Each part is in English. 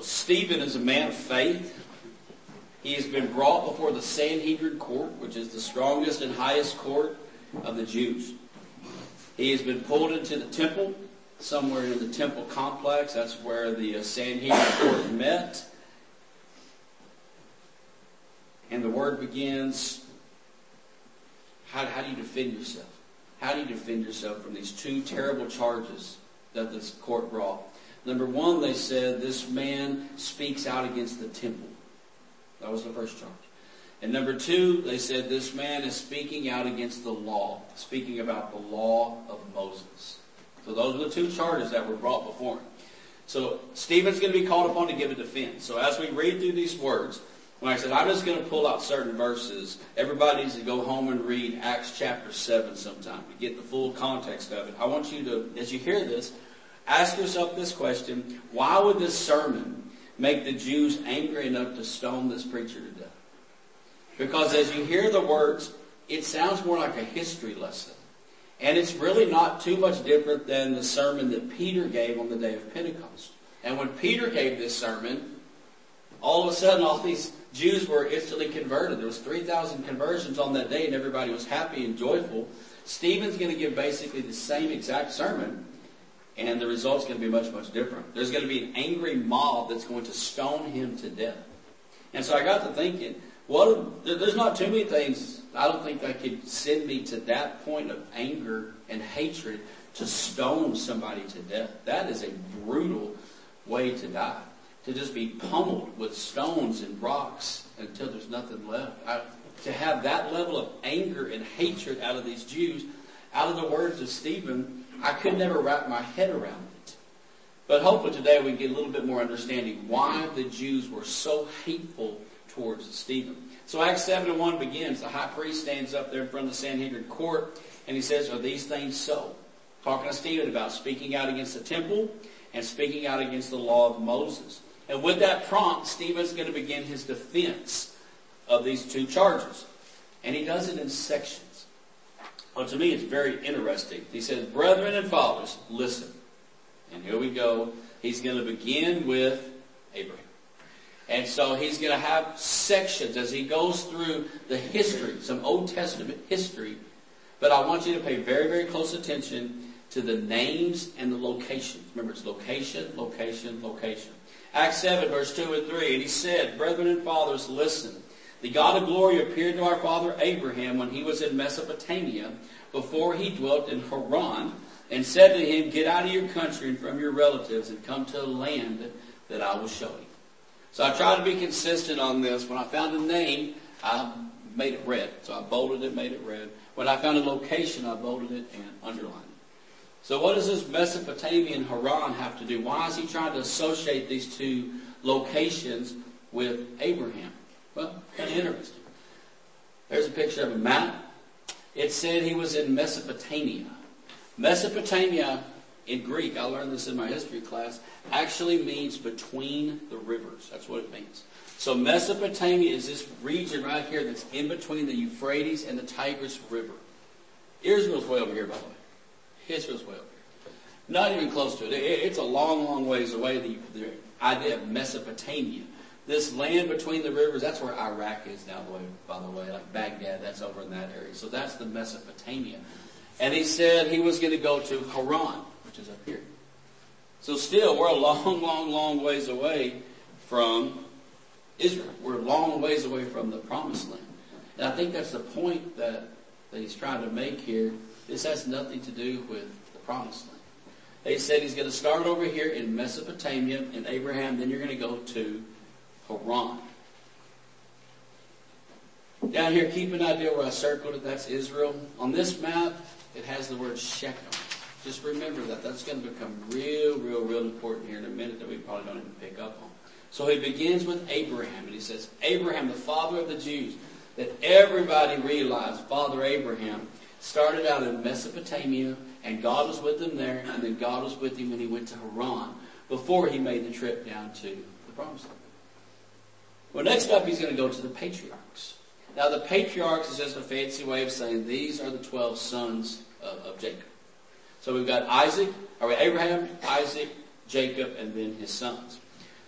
Well, Stephen is a man of faith. He has been brought before the Sanhedrin court, which is the strongest and highest court of the Jews. He has been pulled into the temple, somewhere in the temple complex. That's where the Sanhedrin court met. And the word begins, how do you defend yourself? How do you defend yourself from these two terrible charges that this court brought? Number one, they said, this man speaks out against the temple. That was the first charge. And number two, they said, this man is speaking out against the law, speaking about the law of Moses. So those are the two charges that were brought before him. So Stephen's going to be called upon to give a defense. So as we read through these words, when I said I'm just going to pull out certain verses, everybody needs to go home and read Acts chapter 7 sometime to get the full context of it. I want you to, as you hear this, ask yourself this question: why would this sermon make the Jews angry enough to stone this preacher to death? Because as you hear the words, it sounds more like a history lesson. And it's really not too much different than the sermon that Peter gave on the day of Pentecost. And when Peter gave this sermon, all of a sudden all these Jews were instantly converted. There was 3,000 conversions on that day and everybody was happy and joyful. Stephen's going to give basically the same exact sermon, and the result's going to be much, much different. There's going to be an angry mob that's going to stone him to death. And so I got to thinking, there's not too many things I don't think that could send me to that point of anger and hatred to stone somebody to death. That is a brutal way to die. To just be pummeled with stones and rocks until there's nothing left. To have that level of anger and hatred out of these Jews, out of the words of Stephen, I could never wrap my head around it. But hopefully today we can get a little bit more understanding why the Jews were so hateful towards Stephen. So Acts 7:1 begins. The high priest stands up there in front of the Sanhedrin court and he says, are these things so? Talking to Stephen about speaking out against the temple and speaking out against the law of Moses. And with that prompt, Stephen's going to begin his defense of these two charges. And he does it in sections. Well, to me, it's very interesting. He says, brethren and fathers, listen. And here we go. He's going to begin with Abraham. And so he's going to have sections as he goes through the history, some Old Testament history. But I want you to pay very, very close attention to the names and the locations. Remember, it's location, location, location. Acts 7, verse 2 and 3. And he said, brethren and fathers, listen. The God of glory appeared to our father Abraham when he was in Mesopotamia, before he dwelt in Haran, and said to him, get out of your country and from your relatives and come to a land that I will show you. So I tried to be consistent on this. When I found a name, I made it red. So I bolded it, made it red. When I found a location, I bolded it and underlined it. So what does this Mesopotamia and Haran have to do? Why is he trying to associate these two locations with Abraham? Well, kind of interesting. There's a picture of a map. It said he was in Mesopotamia. Mesopotamia, in Greek, I learned this in my history class, actually means between the rivers. That's what it means. So Mesopotamia is this region right here that's in between the Euphrates and the Tigris River. Israel's way over here, by the way. Israel's way over here. Not even close to it. It's a long, long ways away, the idea of Mesopotamia. This land between the rivers, that's where Iraq is now, by the way. Like Baghdad, that's over in that area. So that's the Mesopotamia. And he said he was going to go to Haran, which is up here. So still, we're a long, long, long ways away from Israel. We're a long ways away from the Promised Land. And I think that's the point that he's trying to make here. This has nothing to do with the Promised Land. They said he's going to start over here in Mesopotamia and Abraham, then you're going to go to Haran. Down here, keep an idea where I circled it. That's Israel. On this map, it has the word Shechem. Just remember that. That's going to become real, real, real important here in a minute that we probably don't even pick up on. So he begins with Abraham, and he says, Abraham, the father of the Jews, that everybody realized Father Abraham started out in Mesopotamia, and God was with him there, and then God was with him when he went to Haran, before he made the trip down to the Promised Land. Well, next up, he's going to go to the patriarchs. Now, the patriarchs is just a fancy way of saying these are the 12 sons of Jacob. So we've got Abraham, Isaac, Jacob, and then his sons.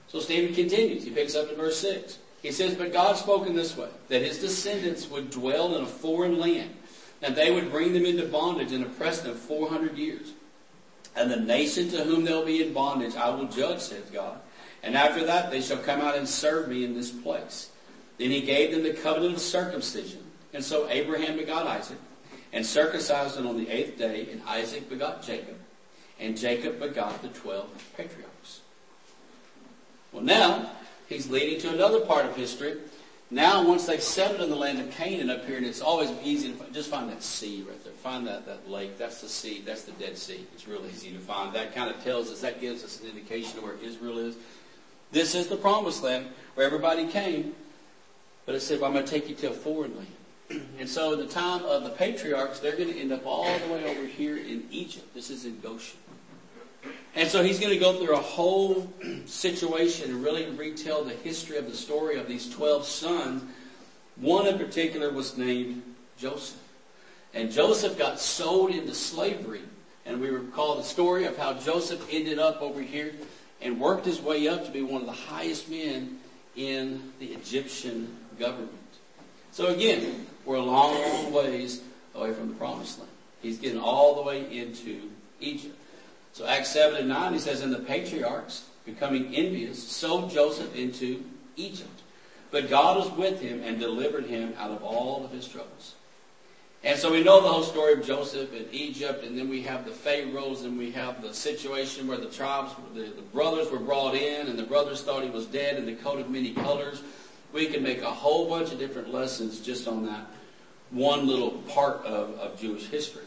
So Stephen continues. He picks up in verse 6. He says, "But God spoke in this way, that his descendants would dwell in a foreign land, and they would bring them into bondage and oppress them 400 years. And the nation to whom they'll be in bondage I will judge, says God. And after that they shall come out and serve me in this place." Then he gave them the covenant of circumcision. And so Abraham begot Isaac, and circumcised him on the 8th day, and Isaac begot Jacob, and Jacob begot the 12 patriarchs. Well, now he's leading to another part of history. Now, once they've settled in the land of Canaan up here, and it's always easy to just find that sea right there. Find that lake. That's the sea. That's the Dead Sea. It's real easy to find. That kind of tells us, that gives us an indication of where Israel is. This is the promised land where everybody came. But it said, well, I'm going to take you to a foreign land. And so in the time of the patriarchs, they're going to end up all the way over here in Egypt. This is in Goshen. And so he's going to go through a whole situation and really retell the history of the story of these 12 sons. One in particular was named Joseph. And Joseph got sold into slavery. And we recall the story of how Joseph ended up over here and worked his way up to be one of the highest men in the Egyptian government. So again, we're a long ways away from the promised land. He's getting all the way into Egypt. So Acts 7 and 9, he says, "And the patriarchs, becoming envious, sold Joseph into Egypt. But God was with him and delivered him out of all of his troubles." And so we know the whole story of Joseph in Egypt, and then we have the Pharaohs, and we have the situation where the tribes, the brothers were brought in, and the brothers thought he was dead in the coat of many colors. We can make a whole bunch of different lessons just on that one little part of Jewish history.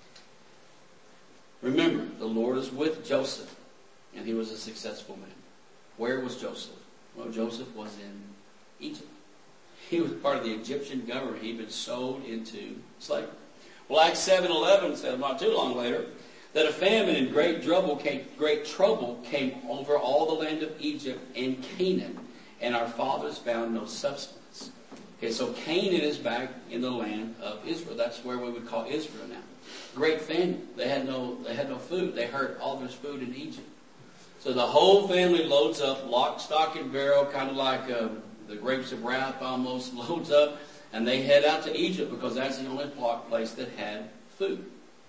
Remember, the Lord is with Joseph, and he was a successful man. Where was Joseph? Well, Joseph was in Egypt. He was part of the Egyptian government. He'd been sold into slavery. Well, Acts 7:11 said, not too long later, that a famine and great trouble came over all the land of Egypt and Canaan, and our fathers found no substance. Okay, so Canaan is back in the land of Israel. That's where we would call Israel now. Great famine. They had no food. They heard all there's food in Egypt. So the whole family loads up, lock, stock, and barrel, kind of like the grapes of wrath almost, loads up, and they head out to Egypt because that's the only place that had food.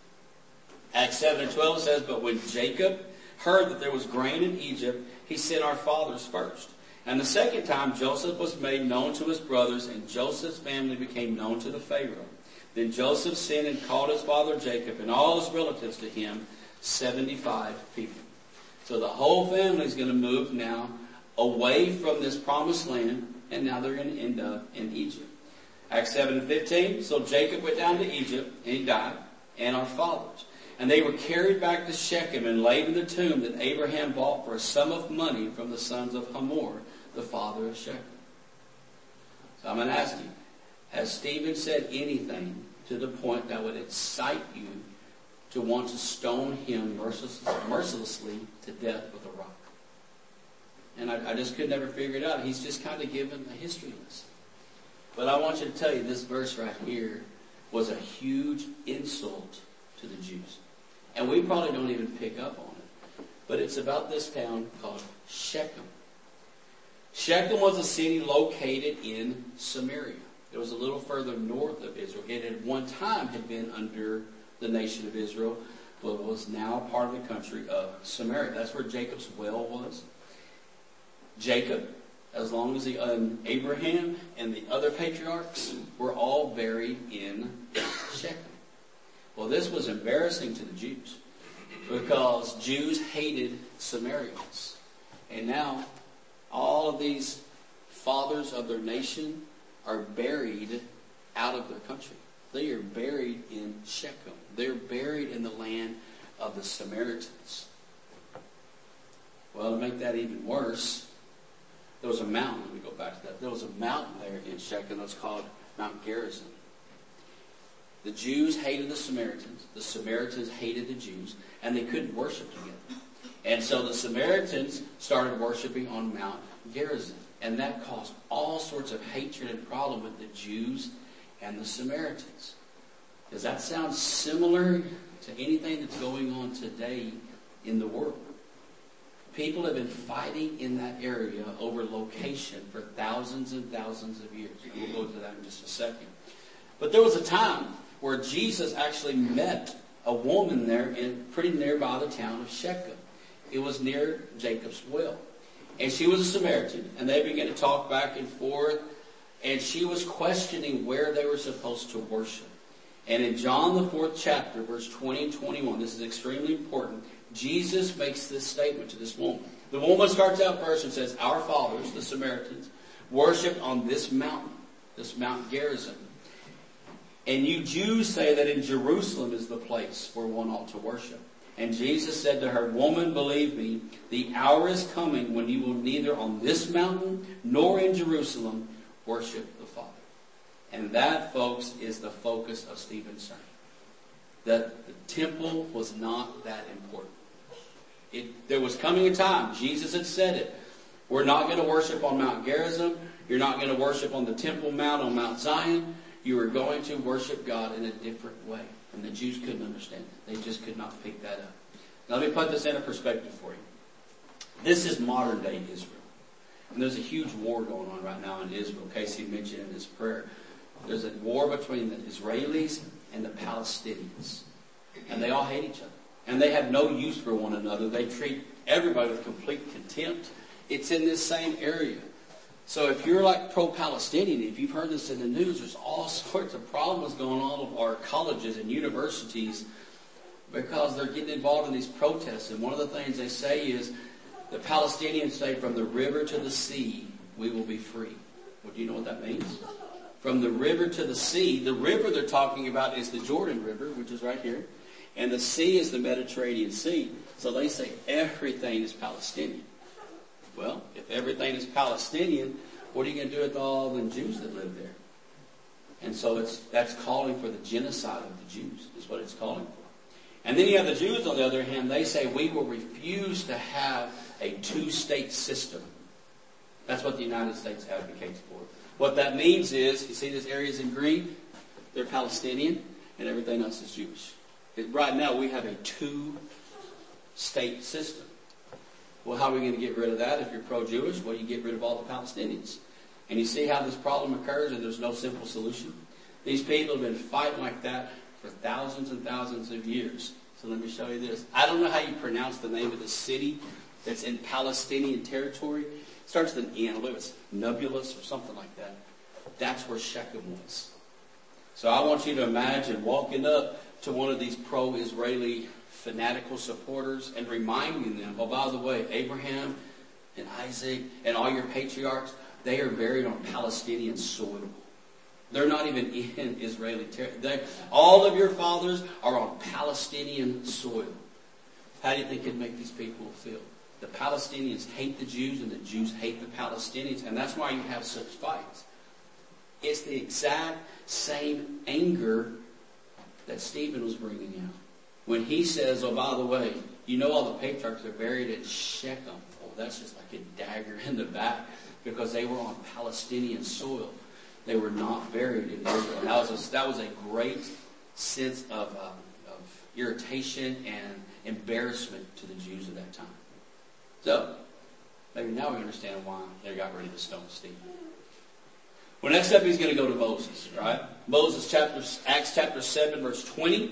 Acts 7:12 says, "But when Jacob heard that there was grain in Egypt, he sent our fathers first. And the second time Joseph was made known to his brothers, and Joseph's family became known to the Pharaoh. Then Joseph sent and called his father Jacob and all his relatives to him, 75 people." So the whole family is going to move now away from this promised land, and now they're going to end up in Egypt. Acts 7:15, "So Jacob went down to Egypt, and he died, and our fathers. And they were carried back to Shechem and laid in the tomb that Abraham bought for a sum of money from the sons of Hamor, the father of Shechem." So I'm going to ask you, has Stephen said anything to the point that would excite you to want to stone him mercilessly to death with a rock? And I just could never figure it out. He's just kind of given a history lesson. But I want you to tell you, this verse right here was a huge insult to the Jews. And we probably don't even pick up on it. But it's about this town called Shechem. Shechem was a city located in Samaria. It was a little further north of Israel. It at one time had been under the nation of Israel, but was now part of the country of Samaria. That's where Jacob's well was. Jacob, as long as Abraham and the other patriarchs, were all buried in Shechem. Well, this was embarrassing to the Jews because Jews hated Samaritans. And now all of these fathers of their nation are buried out of their country. They are buried in Shechem. They're buried in the land of the Samaritans. Well, to make that even worse, there was a mountain. Let me go back to that. There was a mountain there in Shechem that's called Mount Gerizim. The Jews hated the Samaritans hated the Jews, and they couldn't worship together. And so the Samaritans started worshiping on Mount Gerizim, and that caused all sorts of hatred and problem with the Jews and the Samaritans. Does that sound similar to anything that's going on today in the world? People have been fighting in that area over location for thousands and thousands of years. We'll go to that in just a second. But there was a time where Jesus actually met a woman there pretty nearby the town of Shechem. It was near Jacob's well. And she was a Samaritan, and they began to talk back and forth, and she was questioning where they were supposed to worship. And in John the 4th chapter, verse 20 and 21, this is extremely important, Jesus makes this statement to this woman. The woman starts out first and says, our fathers, the Samaritans, worshipped on this mountain, this Mount Gerizim. And you Jews say that in Jerusalem is the place where one ought to worship. And Jesus said to her, woman, believe me, the hour is coming when you will neither on this mountain nor in Jerusalem worship the Father. And that, folks, is the focus of Stephen's sermon. That the temple was not that important. There was coming a time, Jesus had said it, we're not going to worship on Mount Gerizim. You're not going to worship on the Temple Mount on Mount Zion. You are going to worship God in a different way. And the Jews couldn't understand it. They just could not pick that up. Now let me put this in a perspective for you. This is modern day Israel. And there's a huge war going on right now in Israel. Casey mentioned in his prayer. There's a war between the Israelis and the Palestinians. And they all hate each other. And they have no use for one another. They treat everybody with complete contempt. It's in this same area. So if you're like pro-Palestinian, if you've heard this in the news, there's all sorts of problems going on with our colleges and universities because they're getting involved in these protests. And one of the things they say is, the Palestinians say, from the river to the sea, we will be free. Well, do you know what that means? From the river to the sea, the river they're talking about is the Jordan River, which is right here. And the sea is the Mediterranean Sea. So they say everything is Palestinian. Well, if everything is Palestinian, what are you going to do with all the Jews that live there? And so that's calling for the genocide of the Jews, is what it's calling for. And then you have the Jews, on the other hand, they say we will refuse to have a two-state system. That's what the United States advocates for. What that means is, you see these areas in green? They're Palestinian, and everything else is Jewish. Right now, we have a two-state system. Well, how are we going to get rid of that if you're pro-Jewish? Well, you get rid of all the Palestinians. And you see how this problem occurs and there's no simple solution? These people have been fighting like that for thousands and thousands of years. So let me show you this. I don't know how you pronounce the name of the city that's in Palestinian territory. It starts with an N. I believe it's Nablus or something like that. That's where Shechem was. So I want you to imagine walking up to one of these pro-Israeli fanatical supporters and reminding them, oh, by the way, Abraham and Isaac and all your patriarchs, they are buried on Palestinian soil. They're not even in Israeli territory. All of your fathers are on Palestinian soil. How do you think it'd make these people feel? The Palestinians hate the Jews and the Jews hate the Palestinians, and that's why you have such fights. It's the exact same anger that Stephen was bringing out. When he says, oh, by the way, you know all the patriarchs are buried at Shechem. Oh, that's just like a dagger in the back because they were on Palestinian soil. They were not buried in Israel. And that was a great sense of irritation and embarrassment to the Jews at that time. So, maybe now we understand why they got ready to stone Stephen. Well, next up he's going to go to Moses, right? Acts chapter 7, verse 20.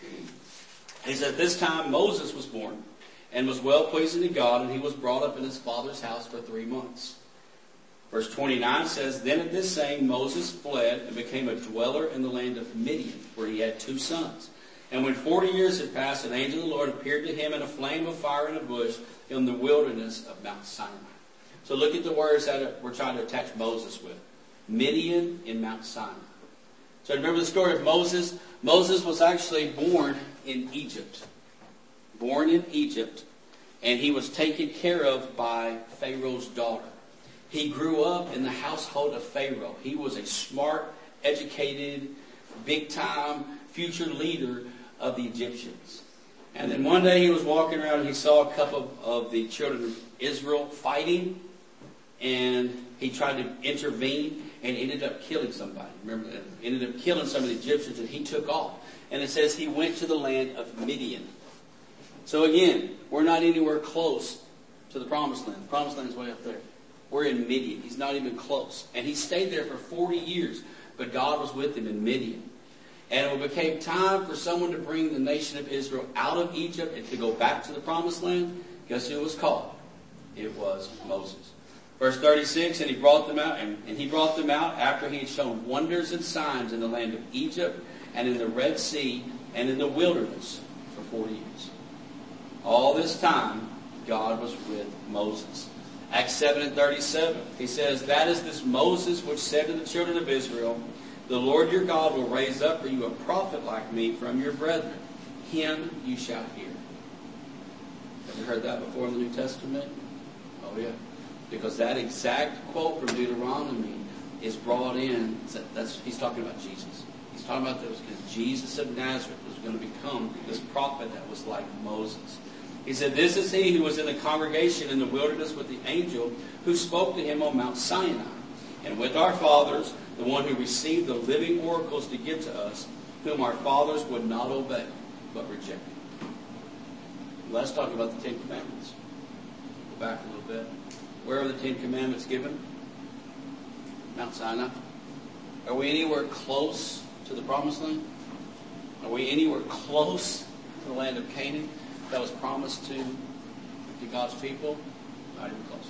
He said, this time Moses was born and was well pleasing to God, and he was brought up in his father's house for 3 months. Verse 29 says, then at this saying Moses fled and became a dweller in the land of Midian, where he had 2 sons. And when 40 years had passed, an angel of the Lord appeared to him in a flame of fire in a bush in the wilderness of Mount Sinai. So look at the words that we're trying to attach Moses with. Midian and Mount Sinai. So remember the story of Moses? Moses was actually born in Egypt. Born in Egypt. And he was taken care of by Pharaoh's daughter. He grew up in the household of Pharaoh. He was a smart, educated, big-time future leader of the Egyptians. And then one day he was walking around and he saw a couple of the children of Israel fighting. And he tried to intervene and ended up killing somebody. Remember that? Ended up killing some of the Egyptians, and he took off. And it says he went to the land of Midian. So again, we're not anywhere close to to the Promised Land. The Promised Land is way up there. We're in Midian. He's not even close. And he stayed there for 40 years. But God was with him in Midian. And when it became time for someone to bring the nation of Israel out of Egypt and to go back to the Promised Land, guess who it was called? It was Moses. Verse 36, and he brought them out, and he brought them out after he had shown wonders and signs in the land of Egypt and in the Red Sea and in the wilderness for 40 years. All this time, God was with Moses. Acts 7 and 37, he says, that is this Moses which said to the children of Israel, the Lord your God will raise up for you a prophet like me from your brethren. Him you shall hear. Have you heard that before in the New Testament? Oh yeah. Because that exact quote from Deuteronomy is brought in. He's talking about Jesus. He's talking about because Jesus of Nazareth was going to become this prophet that was like Moses. He said, this is he who was in the congregation in the wilderness with the angel who spoke to him on Mount Sinai. And with our fathers, the one who received the living oracles to give to us, whom our fathers would not obey, but rejected. Let's talk about the Ten Commandments. Go back a little bit. Where are the Ten Commandments given? Mount Sinai. Are we anywhere close to the Promised Land? Are we anywhere close to the land of Canaan that was promised to God's people? Not even close.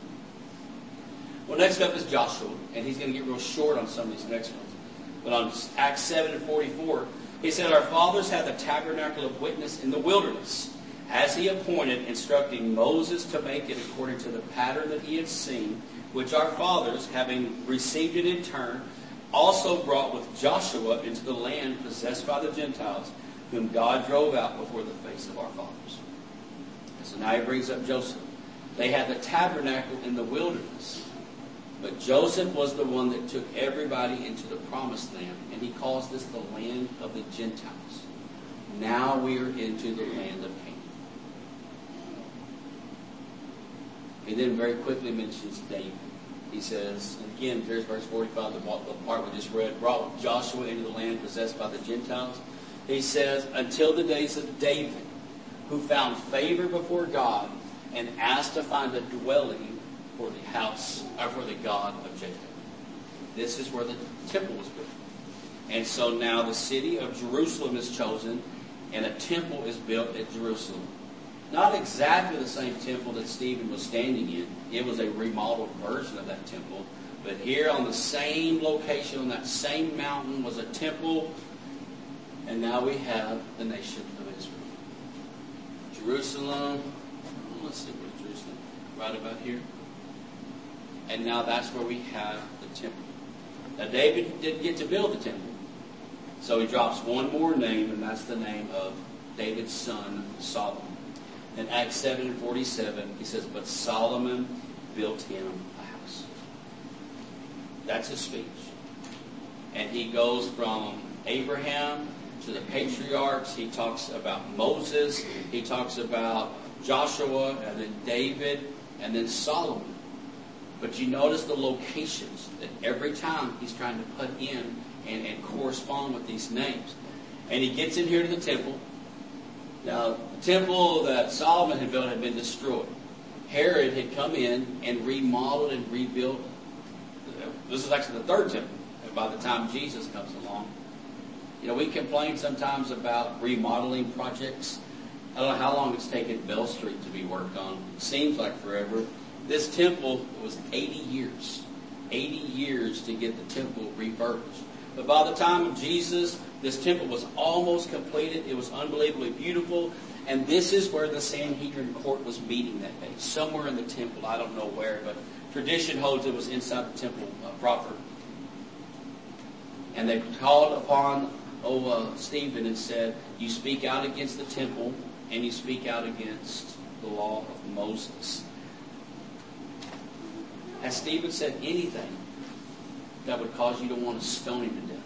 Well, next up is Joshua, and he's going to get real short on some of these next ones. But on Acts 7 and 44, he said, our fathers had the tabernacle of witness in the wilderness, as he appointed, instructing Moses to make it according to the pattern that he had seen, which our fathers, having received it in turn, also brought with Joshua into the land possessed by the Gentiles, whom God drove out before the face of our fathers. And so now he brings up Joseph. They had the tabernacle in the wilderness. But Joseph was the one that took everybody into the Promised Land, and he calls this the land of the Gentiles. Now we are into the land of Canaan. He then very quickly mentions David. He says, and again, here's verse 45, the part we just read, brought Joshua into the land possessed by the Gentiles. He says, until the days of David, who found favor before God and asked to find a dwelling for the house, or for the God of Jacob. This is where the temple was built. And so now the city of Jerusalem is chosen, and a temple is built at Jerusalem. Not exactly the same temple that Stephen was standing in. It was a remodeled version of that temple. But here on the same location, on that same mountain, was a temple. And now we have the nation of Israel. Jerusalem. Let's see where's Jerusalem. Right about here. And now that's where we have the temple. Now David didn't get to build the temple. So he drops one more name, and that's the name of David's son, Solomon. In Acts 7 and 47, he says, but Solomon built him a house. That's his speech. And he goes from Abraham to the patriarchs. He talks about Moses. He talks about Joshua, and then David, and then Solomon. But you notice the locations that every time he's trying to put in and correspond with these names. And he gets in here to the temple. Now, the temple that Solomon had built had been destroyed. Herod had come in and remodeled and rebuilt. This is actually the third temple by the time Jesus comes along. You know, we complain sometimes about remodeling projects. I don't know how long it's taken Bell Street to be worked on. It seems like forever. This temple was 80 years. 80 years to get the temple refurbished. But by the time of Jesus, this temple was almost completed. It was unbelievably beautiful. And this is where the Sanhedrin court was meeting that day. Somewhere in the temple. I don't know where, but tradition holds it was inside the temple proper. And they called upon Stephen and said, you speak out against the temple and you speak out against the law of Moses. Has Stephen said anything that would cause you to want to stone him to death?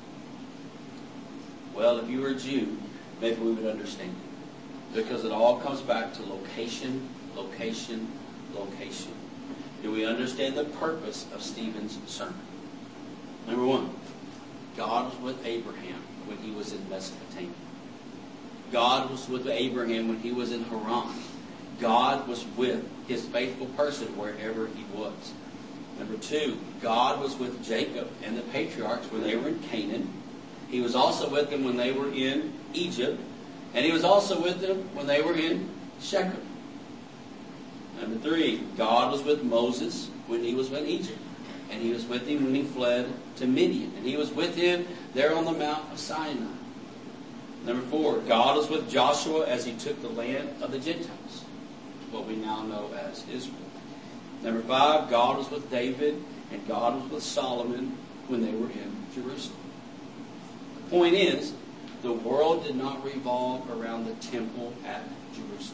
Well, if you were a Jew, maybe we would understand it. Because it all comes back to location, location, location. Do we understand the purpose of Stephen's sermon? Number one, God was with Abraham when he was in Mesopotamia. God was with Abraham when he was in Haran. God was with his faithful person wherever he was. Number 2, God was with Jacob and the patriarchs when they were in Canaan. He was also with them when they were in Egypt. And he was also with them when they were in Shechem. Number 3, God was with Moses when he was in Egypt. And he was with him when he fled to Midian. And he was with him there on the Mount of Sinai. Number 4, God was with Joshua as he took the land of the Gentiles, what we now know as Israel. Number 5, God was with David and God was with Solomon when they were in Jerusalem. The point is, the world did not revolve around the temple at Jerusalem.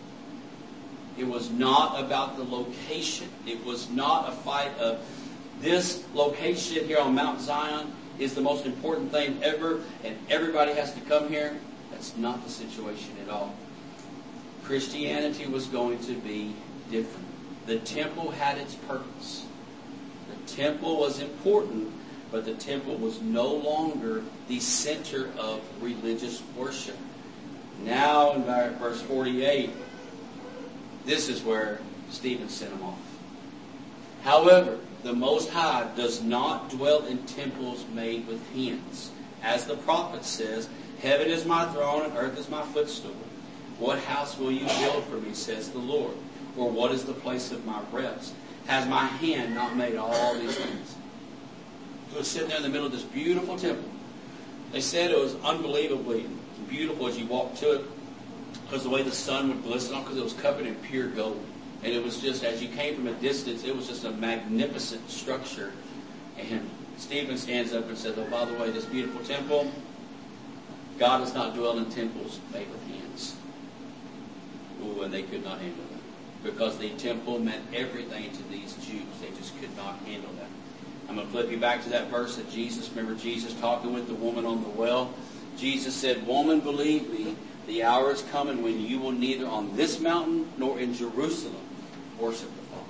It was not about the location. It was not a fight of this location here on Mount Zion is the most important thing ever and everybody has to come here. That's not the situation at all. Christianity was going to be different. The temple had its purpose. The temple was important, but the temple was no longer the center of religious worship. Now in verse 48, this is where Stephen sent him off. However, the Most High does not dwell in temples made with hands. As the prophet says, heaven is my throne and earth is my footstool. What house will you build for me, says the Lord? Or what is the place of my rest? Has my hand not made all these things? It was sitting there in the middle of this beautiful temple. They said it was unbelievably beautiful as you walked to it, because the way the sun would glisten on, because it was covered in pure gold. And it was just, as you came from a distance, it was just a magnificent structure. And Stephen stands up and says, oh, by the way, this beautiful temple, God does not dwell in temples made with hands. Ooh, and they could not handle that. Because the temple meant everything to these Jews. They just could not handle that. I'm going to flip you back to that verse of Jesus. Remember Jesus talking with the woman on the well? Jesus said, woman, believe me, the hour is coming when you will neither on this mountain nor in Jerusalem worship the Father.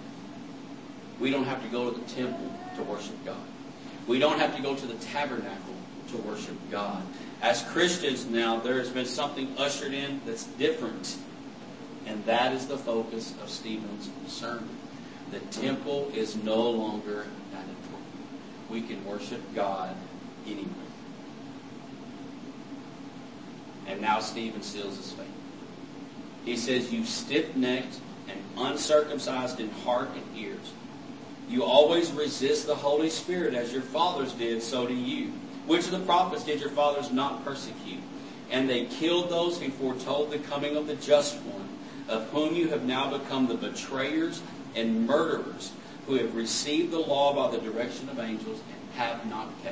We don't have to go to the temple to worship God. We don't have to go to the tabernacle to worship God. As Christians now, there has been something ushered in that's different. And that is the focus of Stephen's sermon. The temple is no longer that important. We can worship God anywhere. And now Stephen seals his fate. He says, you stiff-necked and uncircumcised in heart and ears. You always resist the Holy Spirit as your fathers did, so do you. Which of the prophets did your fathers not persecute? And they killed those who foretold the coming of the just one, of whom you have now become the betrayers and murderers, who have received the law by the direction of angels and have not kept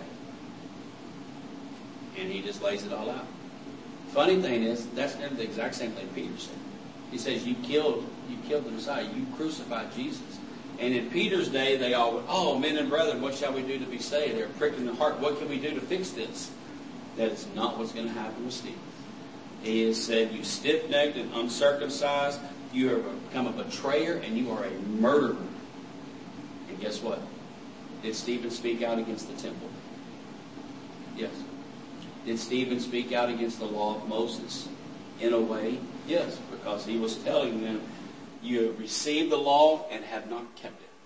it. And he just lays it all out. Funny thing is, that's never the exact same thing Peter said. He says, you killed the Messiah. You crucified Jesus. And in Peter's day, they all went, oh, men and brethren, what shall we do to be saved? They're pricking their heart. What can we do to fix this? That is not what's going to happen with Stephen. He has said, you stiff-necked and uncircumcised, you have become a betrayer and you are a murderer. And guess what? Did Stephen speak out against the temple? Yes. Did Stephen speak out against the law of Moses? In a way, yes, because he was telling them, you have received the law and have not kept it.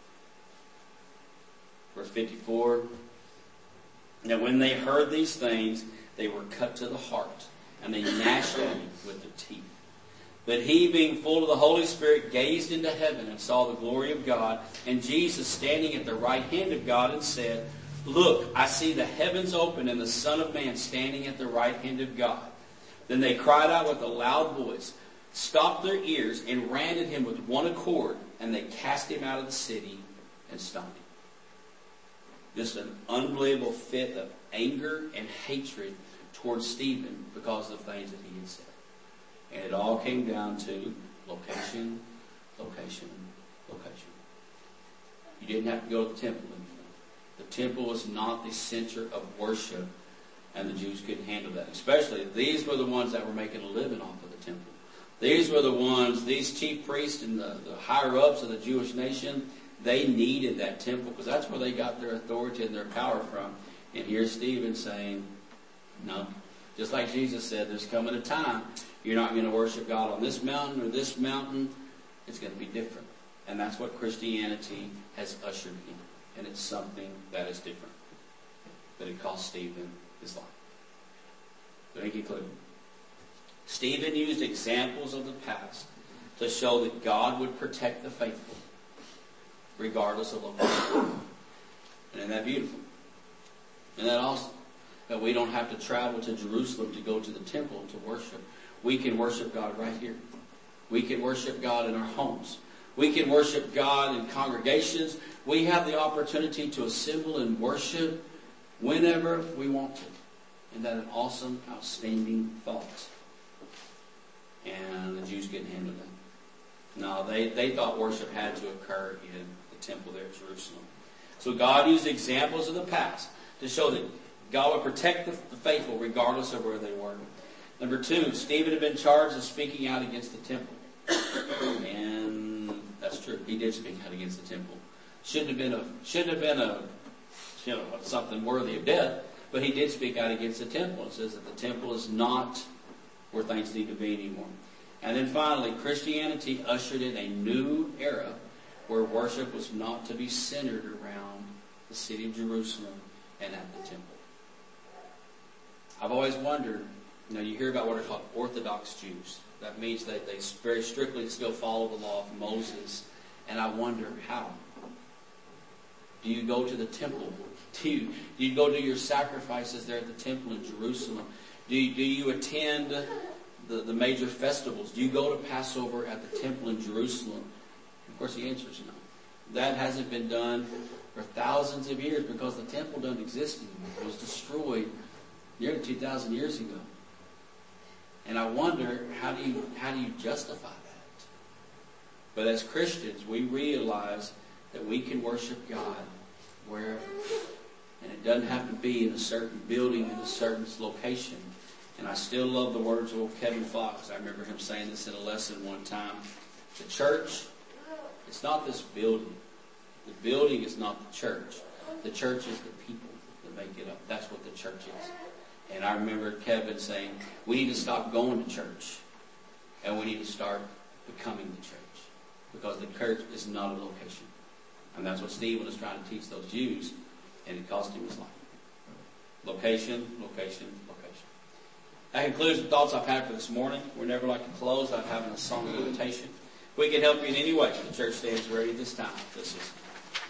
Verse 54, now when they heard these things, they were cut to the heart, and they gnashed at him with their teeth. But he, being full of the Holy Spirit, gazed into heaven and saw the glory of God, and Jesus standing at the right hand of God, and said, look, I see the heavens open and the Son of Man standing at the right hand of God. Then they cried out with a loud voice, stopped their ears, and ran at him with one accord, and they cast him out of the city and stoned him. Just an unbelievable fit of anger and hatred towards Stephen because of the things that he had said. And it all came down to location, location, location. You didn't have to go to the temple anymore. The temple was not the center of worship, and the Jews couldn't handle that. Especially, these were the ones that were making a living off of the temple. These were the ones, these chief priests and the higher-ups of the Jewish nation, they needed that temple because that's where they got their authority and their power from. And here's Stephen saying, no. Just like Jesus said, there's coming a time You're not going to worship God on this mountain or this mountain. It's going to be different. And that's what Christianity has ushered in. And it's something that is different. But it cost Stephen his life. Let me conclude. Stephen used examples of the past to show that God would protect the faithful, regardless of location. And isn't that beautiful? Isn't that awesome? That we don't have to travel to Jerusalem to go to the temple to worship. We can worship God right here. We can worship God in our homes. We can worship God in congregations. We have the opportunity to assemble and worship whenever we want to. Isn't that an awesome, outstanding thought? And the Jews couldn't handle that. No, they thought worship had to occur in the temple there at Jerusalem. So God used examples of the past to show that God would protect the faithful regardless of where they were. Number 2, Stephen had been charged of speaking out against the temple. And that's true. He did speak out against the temple. Shouldn't have been something worthy of death, but he did speak out against the temple. It says that the temple is not where things need to be anymore. And then finally, Christianity ushered in a new era where worship was not to be centered around the city of Jerusalem and at the temple. I've always wondered, you hear about what are called Orthodox Jews. That means that they very strictly still follow the law of Moses. And I wonder how. Do you go to the temple? Do you go do your sacrifices there at the temple in Jerusalem? Do you attend the major festivals? Do you go to Passover at the temple in Jerusalem? Of course, the answer is no. That hasn't been done for thousands of years because the temple doesn't exist anymore. It was destroyed nearly 2,000 years ago. And I wonder, how do you justify that? But as Christians, we realize that we can worship God wherever. And it doesn't have to be in a certain building, in a certain location. And I still love the words of old Kevin Fox. I remember him saying this in a lesson one time. The church, it's not this building. The building is not the church. The church is the people that make it up. That's what the church is. And I remember Kevin saying, we need to stop going to church. And we need to start becoming the church. Because the church is not a location. And that's what Stephen was trying to teach those Jews. And it cost him his life. Location, location, location. That concludes the thoughts I've had for this morning. We'd never like to close without having a song of invitation. If we can help you in any way, the church stands ready this time. This is